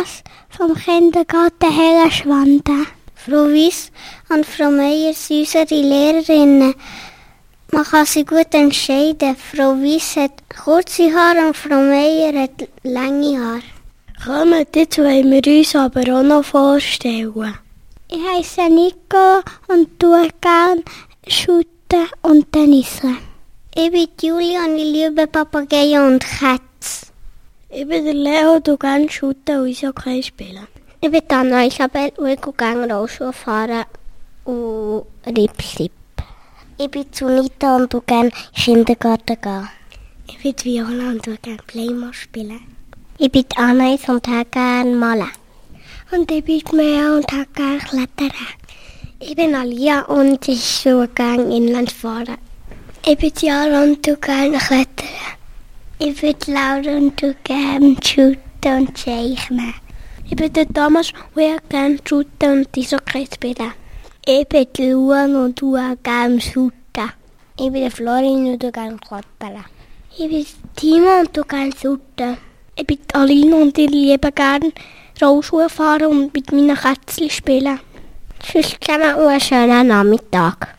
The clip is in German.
Klasse vom Kindergarten Hellenschwanden. Frau Wyss und Frau Meier sind unsere Lehrerinnen. Man kann sie gut entscheiden. Frau Wyss hat kurze Haare und Frau Meier hat lange Haare. Kommt, jetzt wollen wir uns aber auch noch vorstellen. Ich heisse Nico und tue gerne shooten und tenniseln. Ich bin Julia und ich liebe Papageien und Kätze. Ich bin der Leo, du gerne shooten und Eishockey spielen. Ich bin Anna Isabel und ich gehe gerne Rollschuh fahren und Rip-Slip. Ich bin Sunita und gehe gerne in den Kindergarten gehen. Ich bin Viola und gehe gerne Playmo spielen. Ich bin Anais und gehe gerne malen. Und ich bin Mea und gehe gerne klettern. Ich bin Alia und ich gehe gerne Inland fahren. Ich bin Jara und gehe gerne klettern. Ich bin Laura und gehe gerne shooten und zeichnen. Ich bin der Thomas und ich gerne shooten und Eishockey spielen. Ich bin Luan und gehe gerne shooten. Ich bin Florin und gerne klettern. Ich bin Timo und gehe gerne shooten. Ich bin Aline und ich liebe gerne Rollschuh fahren und mit meinen Kätzchen spielen. Tschüss zusammen und einen schönen Nachmittag.